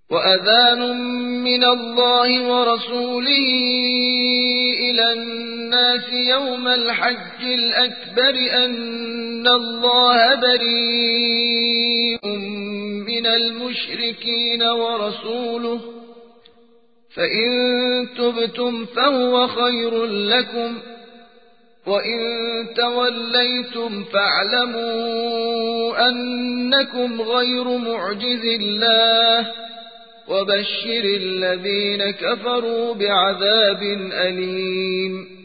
وأذان من الله ورسوله إلى الناس يوم الحج الأكبر أن الله بريء من المشركين ورسوله، فإن تبتم فهو خير لكم، وإن توليتم فاعلموا أنكم غير معجز الله، وبشر الذين كفروا بعذاب أليم.